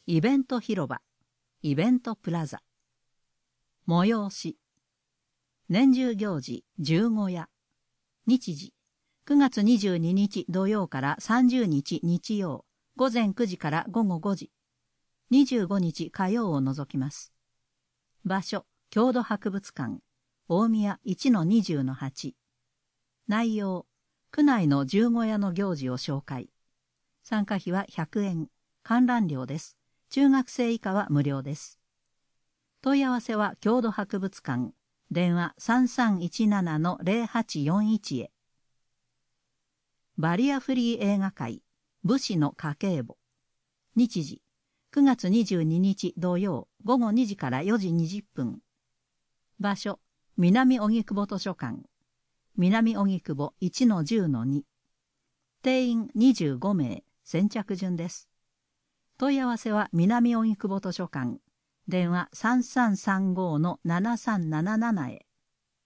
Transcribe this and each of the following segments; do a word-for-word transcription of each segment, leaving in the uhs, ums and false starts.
イベント広場、イベントプラザ。催し、年中行事十五夜。日時、くがつにじゅうににち土曜からさんじゅうにち日曜、午前くじから午後ごじ。にじゅうごにち火曜を除きます。場所、郷土博物館、大宮 いちのにじゅうのはち。内容、区内の十五夜の行事を紹介。参加費はひゃくえん、観覧料です。中学生以下は無料です。問い合わせは郷土博物館、電話 さんさんいちななのゼロはちよんいち へ。バリアフリー映画会、武士の家計簿。日時、くがつにじゅうににち土曜、午後にじからよじにじゅっぷん。場所、南荻窪図書館。南荻窪 いちのじゅうのに。定員にじゅうごめい、先着順です。問い合わせは南荻窪図書館、電話 さんさんさんごのななさんなななな へ。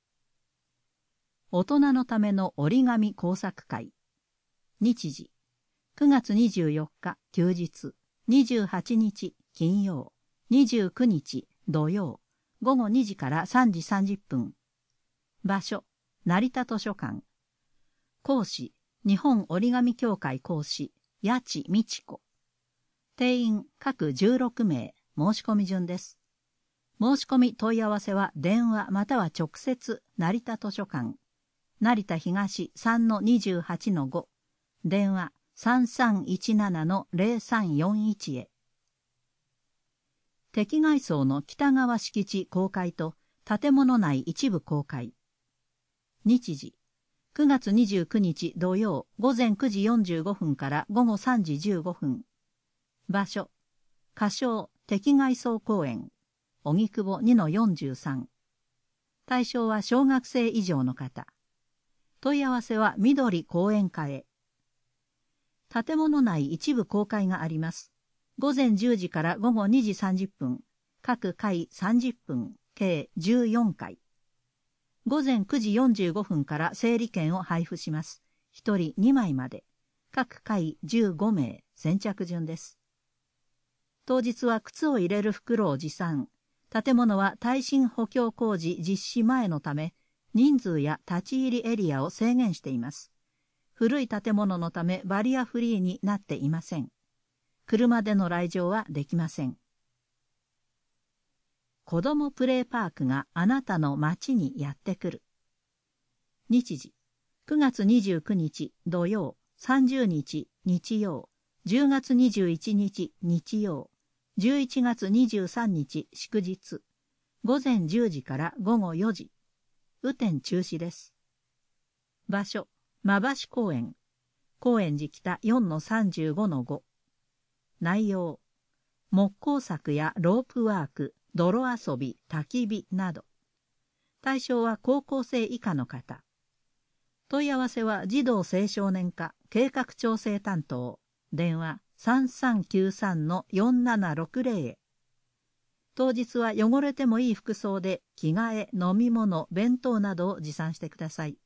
大人のための折り紙工作会。日時、くがつにじゅうよっか休日、にじゅうはちにち金曜、にじゅうくにち土曜、午後にじからさんじさんじゅっぷん。場所、成田図書館。講師、日本折り紙協会講師、八千美智子。定員各じゅうろくめい、申し込み順です。申し込み問い合わせは電話または直接成田図書館、成田東 さんのにじゅうはちのご、電話 さんさんいちななのゼロさんよんいち へ。敵外装の北側敷地公開と建物内一部公開。日時、くがつにじゅうくにち土曜午前くじよんじゅうごふんから午後さんじじゅうごふん。場所、仮称敵外装公園、荻窪 にのよんじゅうさん。対象は小学生以上の方。問い合わせは緑講演課へ。建物内一部公開があります。午前じゅうじから午後にじさんじゅっぷん、各回さんじゅっぷん、計じゅうよんかい。午前くじよんじゅうごふんから整理券を配布します。ひとりにまいまで。各回じゅうごめい、先着順です。当日は靴を入れる袋を持参。建物は耐震補強工事実施前のため、人数や立ち入りエリアを制限しています。古い建物のためバリアフリーになっていません。車での来場はできません。子どもプレイパークがあなたの街にやってくる。日時、くがつにじゅうくにち土曜、さんじゅうにち日曜、じゅうがつにじゅういちにち日曜、じゅういちがつにじゅうさんにち祝日、午前じゅうじから午後よじ。雨天中止です。場所、馬橋公園、高円寺北 よんのさんじゅうごのご。内容、木工作やロープワーク、泥遊び、焚き火など。対象は高校生以下の方。問い合わせは児童青少年課計画調整担当、電話 さんさんきゅうさんのよんななろくゼロ へ。当日は汚れてもいい服装で着替え、飲み物、弁当などを持参してください。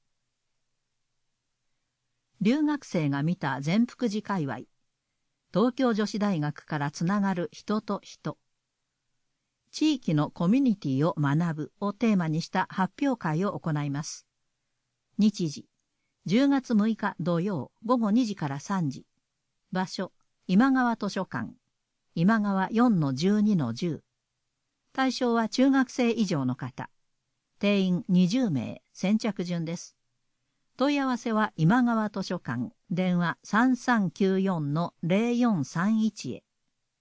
留学生が見た善福寺界隈。東京女子大学からつながる人と人。地域のコミュニティを学ぶをテーマにした発表会を行います。日時、じゅうがつむいか土曜午後にじからさんじ。場所、今川図書館。今川 よんのじゅうにのじゅう。対象は中学生以上の方。定員にじゅうめい、先着順です。問い合わせは今川図書館、電話 さんさんきゅうよんのゼロよんさんいち へ。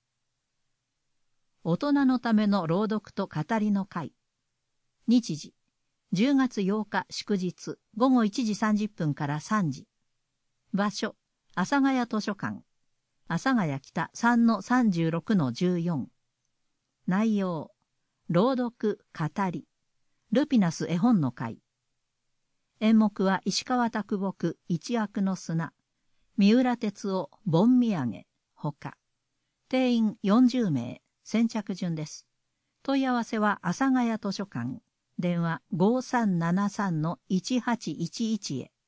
大人のための朗読と語りの会。日時、じゅうがつようか祝日、午後いちじさんじゅっぷんからさんじ。場所、阿佐ヶ谷図書館。阿佐ヶ谷北 さんのさんじゅうろくのじゅうよん。内容、朗読、語り、ルピナス絵本の会。演目は石川啄木、一悪の砂、三浦哲夫、盆土産、ほか。定員よんじゅうめい、先着順です。問い合わせは阿佐ヶ谷図書館、電話 ごさんななさんのいちはちいちいち へ。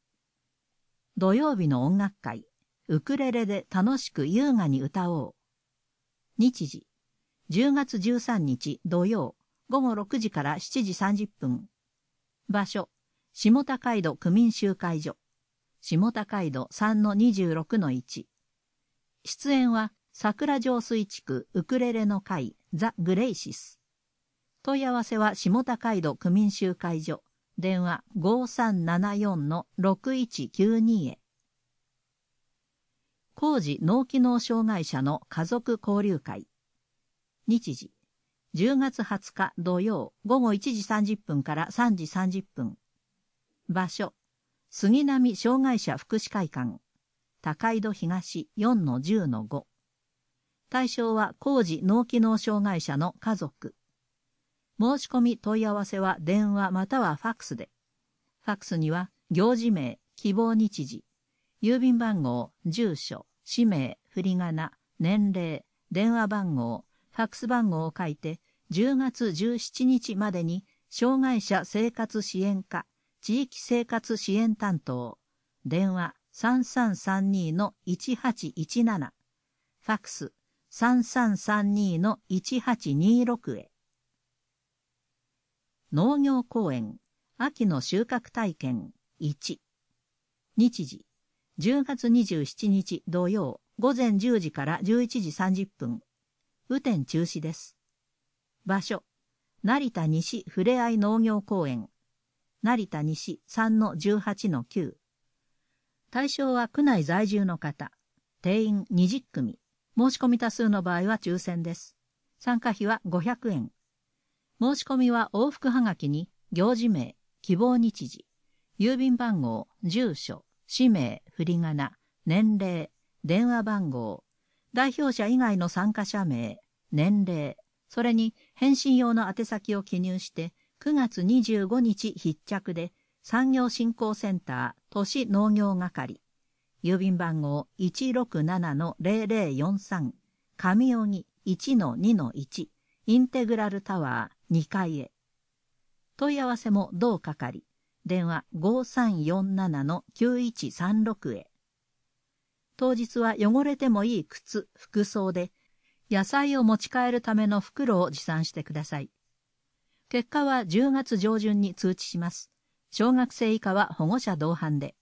土曜日の音楽会、ウクレレで楽しく優雅に歌おう。 日時、じゅうがつじゅうさんにち土曜、ごごろくじからしちじさんじゅっぷん。場所、下高井戸区民集会所。下高井戸 さんのにじゅうろくのいち。出演は、桜上水地区ウクレレの会ザ・グレイシス。問い合わせは下高井戸区民集会所。電話 ごさんななよんのろくいちきゅうに へ。高次脳機能障害者の家族交流会。日時、じゅうがつはつか土曜ごごいちじさんじゅっぷんからさんじさんじゅっぷん。場所、杉並障害者福祉会館。高井戸東 よんのじゅうのご。対象は高次脳機能障害者の家族。申し込み問い合わせは電話またはファックスで。ファックスには行事名、希望日時、郵便番号、住所、氏名、振り仮名、年齢、電話番号、ファックス番号を書いてじゅうがつじゅうしちにちまでに障害者生活支援課、地域生活支援担当、電話 さんさんさんにのいちはちいちなな、ファックスさんさんさんにのいちはちにろくへ。農業公園、秋の収穫体験いち。日時、じゅうがつにじゅうしちにち土曜、ごぜんじゅうじからじゅういちじさんじゅっぷん。雨天中止です。場所、成田西ふれあい農業公園。成田西 さんのじゅうはちのきゅう。対象は区内在住の方。定員にじゅっくみ。申し込み多数の場合は抽選です。参加費はごひゃくえん。申し込みは往復はがきに行事名、希望日時、郵便番号、住所、氏名、振り仮名、年齢、電話番号、代表者以外の参加者名、年齢、それに返信用の宛先を記入してくがつにじゅうごにち必着で産業振興センター都市農業係、郵便番号 いちろくななのぜろぜろよんさん、上荻 いちのにのいち、インテグラルタワーにかいへ。問い合わせも同係、電話 ごさんよんななのきゅういちさんろく へ。当日は汚れてもいい靴、服装で、野菜を持ち帰るための袋を持参してください。結果はじゅうがつじょうじゅんに通知します。小学生以下は保護者同伴で。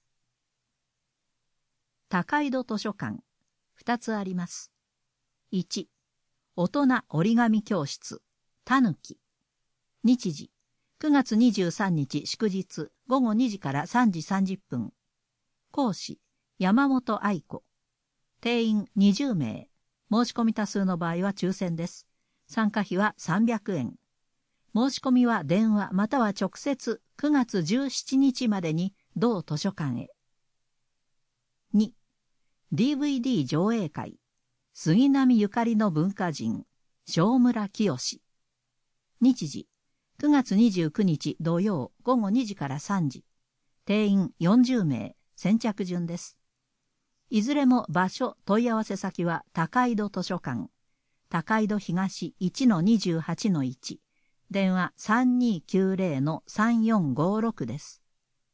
高井戸図書館、ふたつあります。いち、大人折り紙教室、たぬき。日時、くがつにじゅうさんにち祝日、ごごにじからさんじさんじゅっぷん。講師、山本愛子。定員にじゅうめい。申し込み多数の場合は抽選です。参加費はさんびゃくえん。申し込みは電話または直接くがつじゅうしちにちまでに同図書館へ。に、ディーブイディー 上映会。杉並ゆかりの文化人、正村清。日時、くがつにじゅうくにち土曜ごごにじからさんじ。定員よんじゅうめい、先着順です。いずれも場所、問い合わせ先は高井戸図書館、高井戸東 いちのにじゅうはちのいち、電話 さんにきゅうぜろのさんよんごろく です。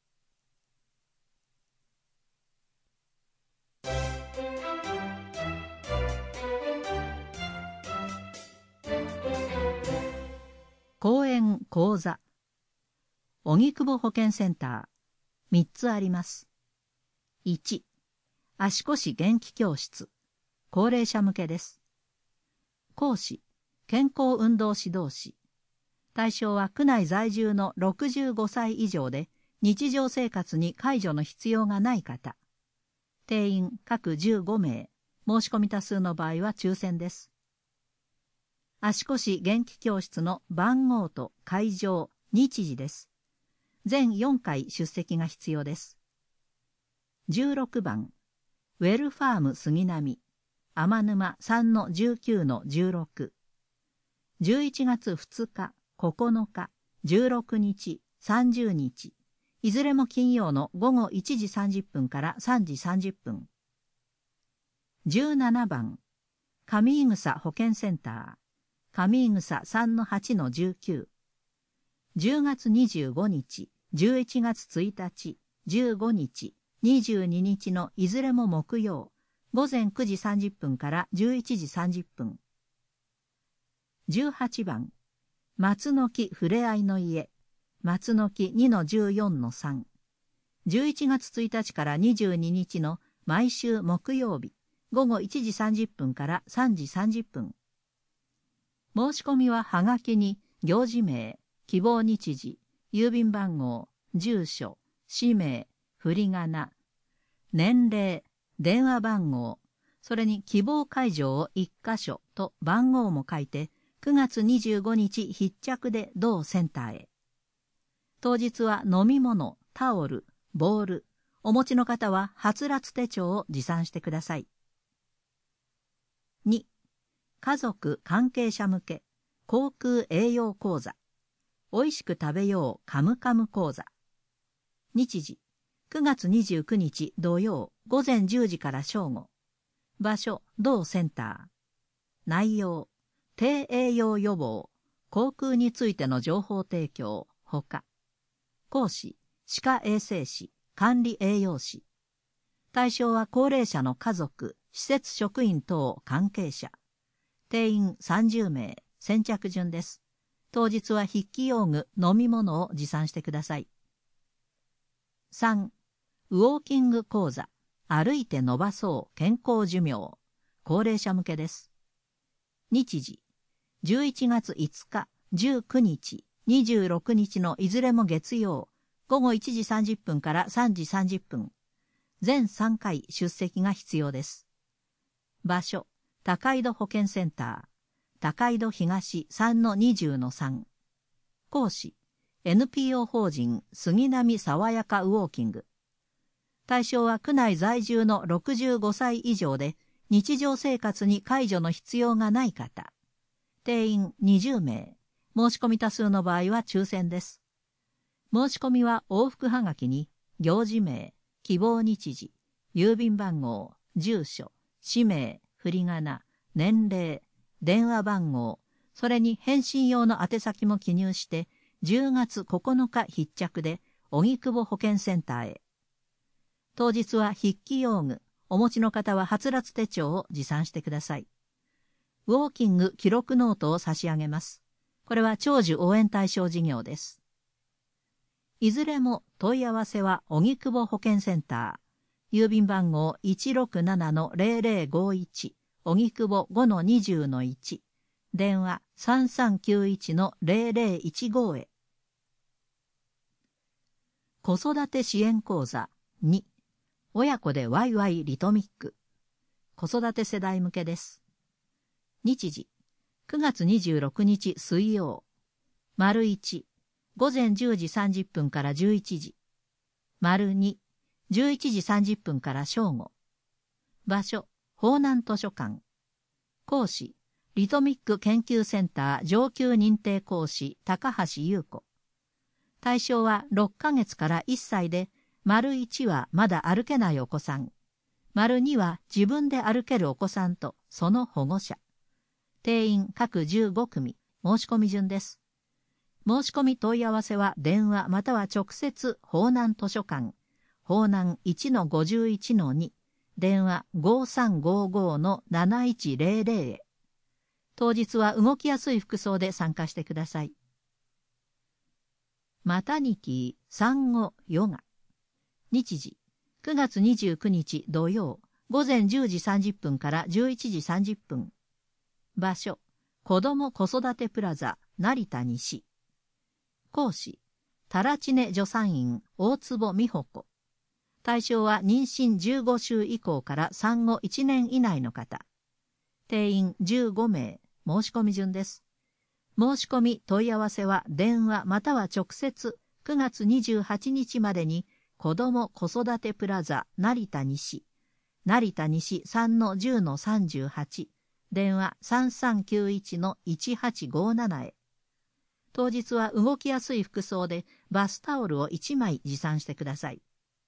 講演講座、荻窪保健センター、みっつあります。いち、足腰元気教室、高齢者向けです。講師、健康運動指導士。対象は区内在住のろくじゅうごさい以上で日常生活に介助の必要がない方。定員各じゅうごめい、申し込み多数の場合は抽選です。足腰元気教室の番号と会場、日時です。全よんかい出席が必要です。じゅうろくばん、ウェルファーム杉並、天沼 さんのじゅうきゅうのじゅうろく。じゅういちがつふつか、ここのか、じゅうろくにち、さんじゅうにち、いずれも金曜のごごいちじさんじゅっぷんからさんじさんじゅっぷん。じゅうななばん、上井草保健センター、上井草 さんのはちのじゅうきゅう。じゅうがつにじゅうごにち、じゅういちがつついたち、じゅうごにち、にじゅうににちのいずれも木曜、ごぜんくじさんじゅっぷんからじゅういちじさんじゅっぷん。 じゅうはちばん、松の木ふれあいの家、松の木 にのじゅうよんのさん、じゅういちがつついたちからにじゅうににちの毎週木曜日、ごごいちじさんじゅっぷんからさんじさんじゅっぷん。申し込みははがきに行事名、希望日時、郵便番号、住所、氏名、振り仮名、年齢、電話番号、それに希望会場をいっかしょと番号も書いて、くがつにじゅうごにち必着で同センターへ。当日は飲み物、タオル、ボール、お持ちの方ははつらつ手帳を持参してください。に、家族関係者向け航空栄養講座、おいしく食べようカムカム講座。日時、くがつにじゅうくにち土曜ごぜんじゅうじから正午。場所、同センター。内容、低栄養予防、航空についての情報提供、ほか。講師、歯科衛生士、管理栄養士。対象は高齢者の家族、施設職員等関係者。定員さんじゅうめい、先着順です。当日は筆記用具、飲み物を持参してください。さん、ウォーキング講座、歩いて伸ばそう健康寿命、高齢者向けです。日時、じゅういちがついつか、じゅうくにち、にじゅうろくにちのいずれも月曜、ごごいちじさんじゅっぷんからさんじさんじゅっぷん。全さんかい出席が必要です。場所、高井戸保健センター、高井戸東 さんのにじゅうのさん。講師、エヌピーオー 法人杉並爽やかウォーキング。対象は区内在住のろくじゅうごさい以上で日常生活に介助の必要がない方。定員にじゅうめい。申し込み多数の場合は抽選です。申し込みは往復はがきに行事名、希望日時、郵便番号、住所、氏名、振り仮名、年齢、電話番号、それに返信用の宛先も記入してじゅうがつここのか必着で荻窪保健センターへ。当日は筆記用具、お持ちの方ははつらつ手帳を持参してください。ウォーキング記録ノートを差し上げます。これは長寿応援対象事業です。いずれも問い合わせは荻窪保健センター、郵便番号 いちろくななのぜろぜろごいち、荻窪 ごのにじゅうのいち、電話 さんさんきゅういちのぜろぜろいちご へ。子育て支援講座に、親子でワイワイリトミック。子育て世代向けです。日時、くがつにじゅうろくにち水曜。丸いち、ごぜんじゅうじさんじゅっぷんからじゅういちじ。丸に、じゅういちじさんじゅっぷんから正午。場所、方南図書館。講師、リトミック研究センター上級認定講師高橋優子。対象はろっかげつからいっさいで、丸いちはまだ歩けないお子さん。丸には自分で歩けるお子さんとその保護者。定員各じゅうごくみ、申し込み順です。申し込み問い合わせは電話または直接方南図書館、方南 いちのごじゅういちのに、電話 ごさんごごのなないちぜろぜろ へ。当日は動きやすい服装で参加してください。マタニティ産後ヨガ。日時、くがつにじゅうくにち土曜、ごぜんじゅうじさんじゅっぷんからじゅういちじさんじゅっぷん。場所、子ども子育てプラザ、成田西。講師、タラチネ助産院、大坪美穂子。対象は妊娠じゅうごしゅう以降から産後いちねん以内の方。定員じゅうごめい、申し込み順です。申し込み問い合わせは電話または直接くがつにじゅうはちにちまでに子ども子育てプラザ成田西、成田西 さんのじゅうのさんじゅうはち、電話 さんさんきゅういちのいちはちごなな へ。当日は動きやすい服装でバスタオルをいちまい持参してください。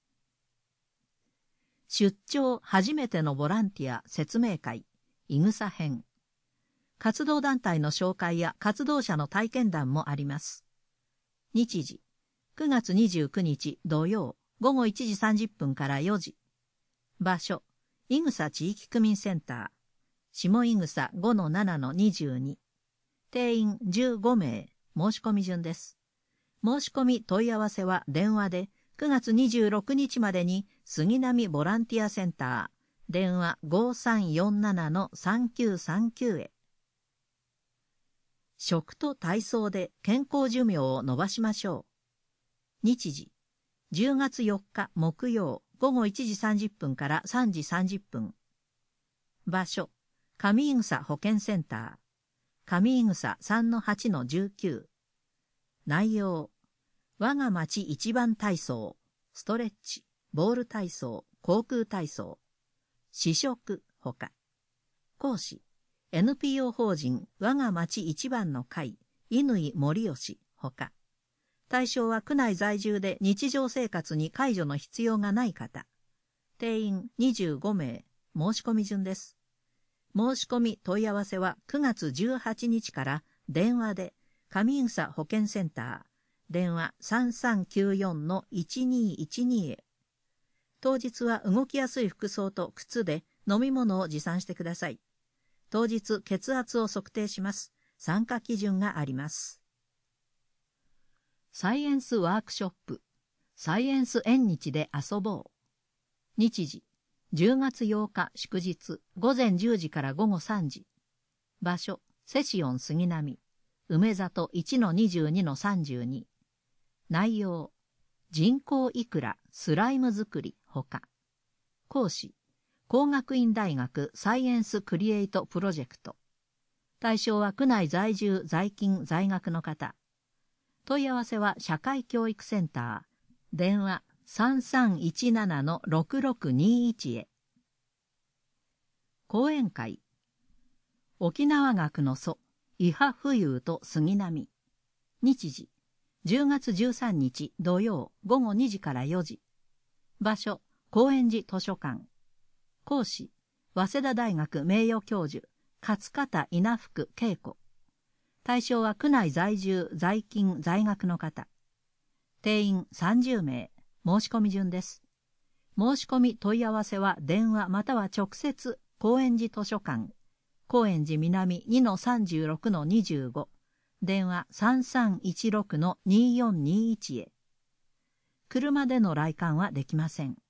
出張初めてのボランティア説明会、いぐさ編。活動団体の紹介や活動者の体験談もあります。日時、くがつにじゅうくにち土曜、ごごいちじさんじゅっぷんからよじ。場所、いぐさ地域区民センター、下いぐさ ごのななのにじゅうに。 定員じゅうごめい、申し込み順です。申し込み問い合わせは電話でくがつにじゅうろくにちまでに杉並ボランティアセンター、電話 ごさんよんななのさんきゅうさんきゅう へ。食と体操で健康寿命を延ばしましょう。日時、じゅうがつよっか木曜ごごいちじさんじゅっぷんからさんじさんじゅっぷん。場所、上井草保健センター、上井草 さんのはちのじゅうきゅう。内容、我が町一番体操、ストレッチ、ボール体操、航空体操、試食ほか。講師、エヌピーオー 法人我が町一番の会、乾森吉ほか。対象は区内在住で日常生活に介助の必要がない方。定員にじゅうごめい、申し込み順です。申し込み問い合わせはくがつじゅうはちにちから電話で上井草保健センター、電話 さんさんきゅうよんのいちにいちに へ。当日は動きやすい服装と靴で飲み物を持参してください。当日血圧を測定します。参加基準があります。サイエンスワークショップ、サイエンス縁日で遊ぼう。日時、じゅうがつようか祝日、ごぜんじゅうじからごごさんじ。場所、セシオン杉並、梅里 いちのにじゅうにのさんじゅうに。内容、人工イクラ、スライム作り、ほか。講師、工学院大学サイエンスクリエイトプロジェクト。対象は区内在住、在勤、在学の方。問い合わせは社会教育センター、電話 さんさんいちななのろくろくにいち へ。講演会、沖縄学の祖、伊波浮遊と杉並。日時、じゅうがつじゅうさんにち土曜ごごにじからよじ。場所、高円寺図書館。講師、早稲田大学名誉教授、勝方稲福恵子。対象は区内在住、在勤、在学の方。定員さんじゅうめい、申し込み順です。申し込み問い合わせは電話または直接、高円寺図書館、高円寺南 にのさんじゅうろくのにじゅうご、電話 さんさんいちろくのによんにいち へ。車での来館はできません。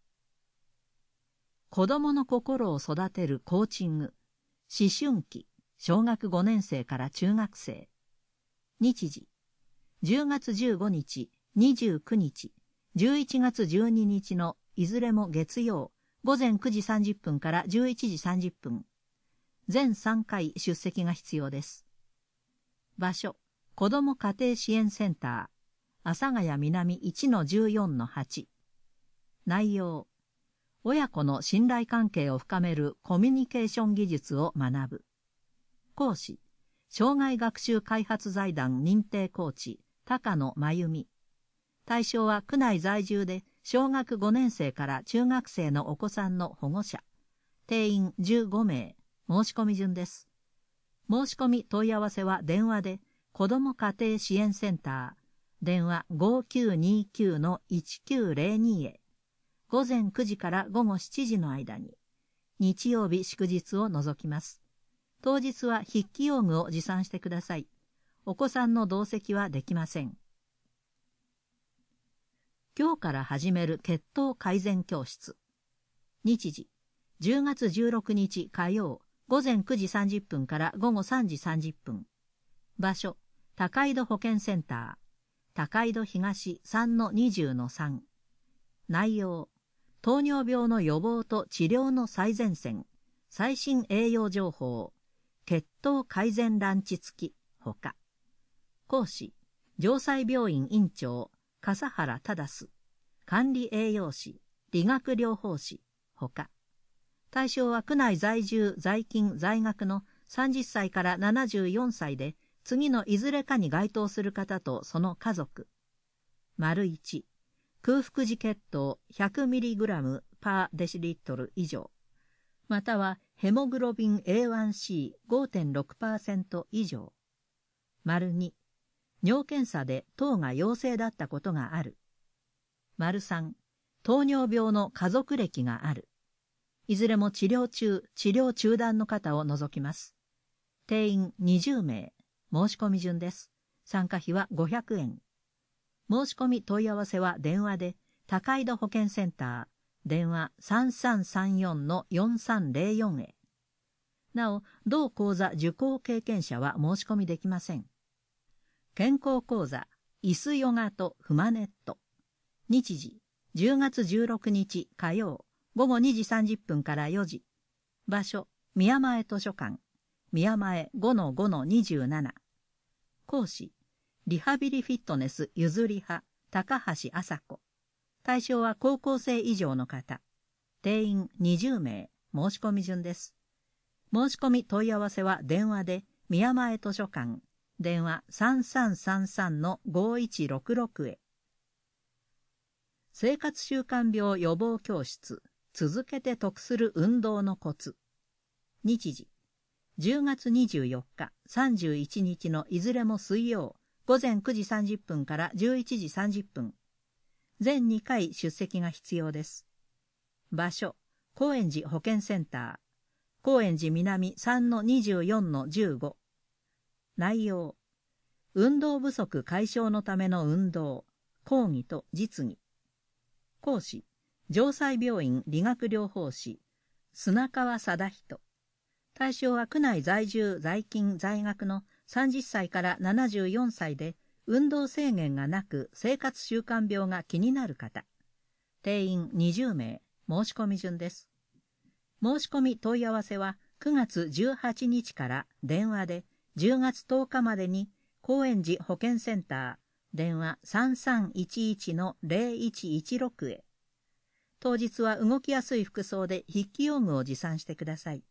子供の心を育てるコーチング、思春期、小学ごねんせいから中学生。日時、じゅうがつじゅうごにち、にじゅうくにち、じゅういちがつじゅうににちのいずれも月曜、ごぜんくじさんじゅっぷんからじゅういちじさんじゅっぷん。全さんかい出席が必要です。場所、子ども家庭支援センター、阿佐ヶ谷南 いちのじゅうよんのはち。内容、親子の信頼関係を深めるコミュニケーション技術を学ぶ。講師、障害学習開発財団認定コーチ、高野真由美。対象は区内在住で小学ごねんせいから中学生のお子さんの保護者。定員じゅうごめい、申し込み順です。申し込み問い合わせは電話で、子ども家庭支援センター、電話 ごきゅうにきゅうのいちきゅうぜろに へ。ごぜんくじからごごしちじの間に。日曜日祝日を除きます。当日は筆記用具を持参してください。お子さんの同席はできません。今日から始める血糖改善教室。日時、じゅうがつじゅうろくにち火曜、ごぜんくじさんじゅっぷんからごごさんじさんじゅっぷん。場所、高井戸保健センター、高井戸東 さんのにじゅうのさん。内容、糖尿病の予防と治療の最前線、最新栄養情報、血糖改善ランチ付き、ほか。講師、城西病院院長、笠原忠、管理栄養士、理学療法士、ほか。対象は区内在住、在勤、在学のさんじゅっさいからななじゅうよんさいで、次のいずれかに該当する方とその家族。丸いち、空腹時血糖 ひゃくミリグラム パーデシリットル以上。またはヘモグロビン エーワンシーごてんろくパーセント 以上。丸に、尿検査で糖が陽性だったことがある。丸さん、糖尿病の家族歴がある。いずれも治療中、治療中断の方を除きます。定員にじゅうめい、 申し込み順です。参加費はごひゃくえん。申し込み問い合わせは電話で、高井戸保健センター、電話 さんさんさんよんのよんさんぜろよん へ。なお、同講座受講経験者は申し込みできません。健康講座、椅子ヨガとフマネット。日時、じゅうがつじゅうろくにち火曜、ごごにじさんじゅっぷんからよじ。場所、宮前図書館、宮前 ごのごのにじゅうなな。講師、リハビリフィットネスゆずり派、高橋麻子。対象は高校生以上の方。定員にじゅうめい、申し込み順です。申し込み問い合わせは電話で、宮前図書館、電話 さんさんさんさんのごいちろくろく へ。生活習慣病予防教室、続けて得する運動のコツ。日時、じゅうがつにじゅうよっか、さんじゅういちにちのいずれも水曜、ごぜんくじさんじゅっぷんからじゅういちじさんじゅっぷん。全にかい出席が必要です。場所、高円寺保健センター、高円寺南 さんのにじゅうよんのじゅうご。内容、運動不足解消のための運動、講義と実技。講師、城西病院理学療法士、砂川貞人。対象は区内在住在勤在学のさんじゅっさいからななじゅうよんさいで運動制限がなく生活習慣病が気になる方。定員にじゅうめい、申し込み順です。申し込み問い合わせはくがつじゅうはちにちから電話でじゅうがつとおかまでに高円寺保健センター、電話 さんさんいちいちのぜろいちいちろく へ。当日は動きやすい服装で筆記用具を持参してください。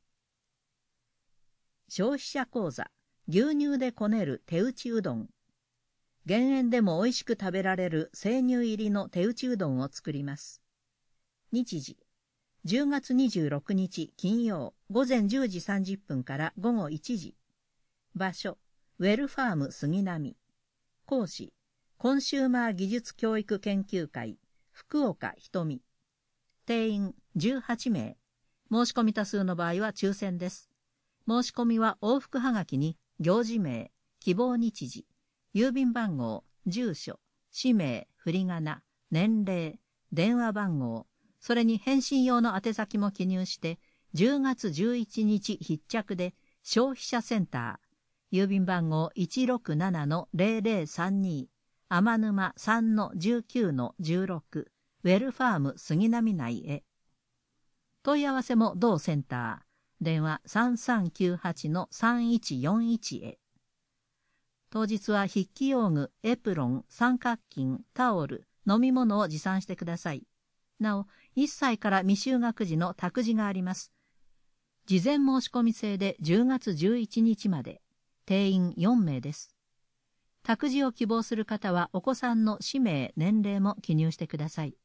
消費者講座、牛乳でこねる手打ちうどん。減塩でも美味しく食べられる生乳入りの手打ちうどんを作ります。日時、じゅうがつにじゅうろくにち金曜、ごぜんじゅうじさんじゅっぷんからごごいちじ。場所、ウェルファーム杉並。講師、コンシューマー技術教育研究会、福岡ひとみ。定員じゅうはちめい。申し込み多数の場合は抽選です。申し込みは往復はがきに行事名、希望日時、郵便番号、住所、氏名、振り仮名、年齢、電話番号、それに返信用の宛先も記入してじゅうがつじゅういちにち必着で消費者センター、郵便番号 いちろくななのぜろぜろさんに、天沼 さんのじゅうきゅうのじゅうろく、ウェルファーム杉並内へ。問い合わせも同センター、電話 さんさんきゅうはちのさんいちよんいち へ。当日は筆記用具、エプロン、三角巾、タオル、飲み物を持参してください。なお、いっさいから未就学児の託児があります。事前申し込み制でじゅうがつじゅういちにちまで、定員よんめいです。託児を希望する方はお子さんの氏名、年齢も記入してください。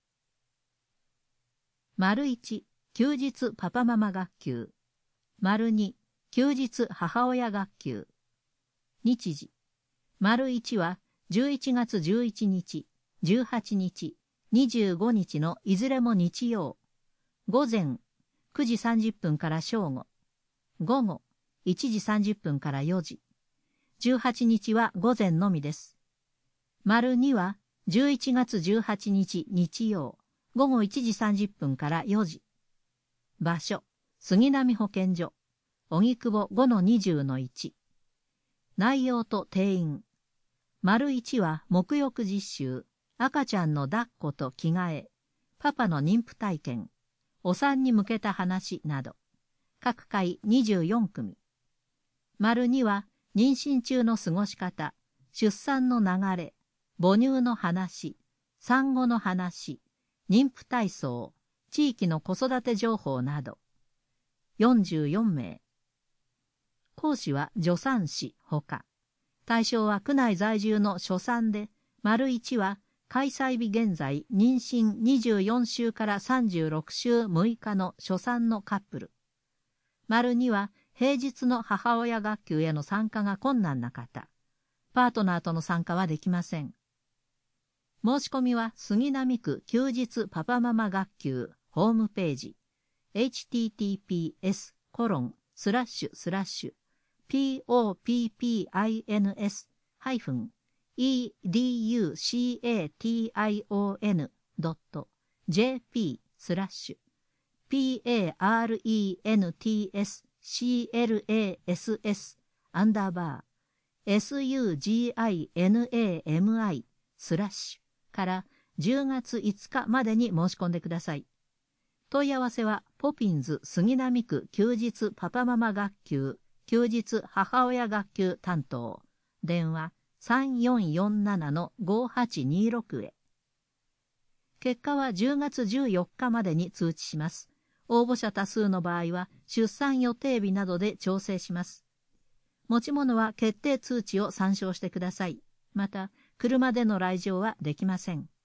丸いち、休日パパママ学級。丸に、休日母親学級。日時。丸いちはじゅういちがつじゅういちにち、じゅうはちにち、にじゅうごにちのいずれも日曜。午前くじさんじゅっぷんから正午。午後いちじさんじゅっぷんからよじ。じゅうはちにちは午前のみです。丸にはじゅういちがつじゅうはちにち日曜。午後いちじさんじゅっぷんからよじ。場所、杉並保健所、荻窪 ごのにじゅうのいち。内容と定員。丸いちは沐浴実習、赤ちゃんの抱っこと着替え、パパの妊婦体験、お産に向けた話など。各回にじゅうよんくみ。丸には妊娠中の過ごし方、出産の流れ、母乳の話、産後の話、妊婦体操、地域の子育て情報など。よんじゅうよんめい。講師は助産師ほか。対象は区内在住の初産で、丸いちは開催日現在妊娠にじゅうよんしゅうからさんじゅうろくしゅうむいかの初産のカップル。丸には平日の母親学級への参加が困難な方。パートナーとの参加はできません。申し込みは杉並区休日パパママ学級ホームページ エイチティーティーピーエスコロンスラッシュスラッシュピーオーピーピーアイエヌエス ハイフン イーディーユーシーエーティーアイオーエヌ ドット ジェーピー スラッシュ ピーエーアールイーエヌティーエスシーエルエーエスエス アンダーバー エスユージーアイエヌエーエムアイ スラッシュからじゅうがついつかまでに申し込んでください。問い合わせはポピンズ杉並区休日パパママ学級休日母親学級担当電話 さんよんよんななのごはちにろく へ。結果はじゅうがつじゅうよっかまでに通知します。応募者多数の場合は出産予定日などで調整します。持ち物は決定通知を参照してください。また、車での来場はできません。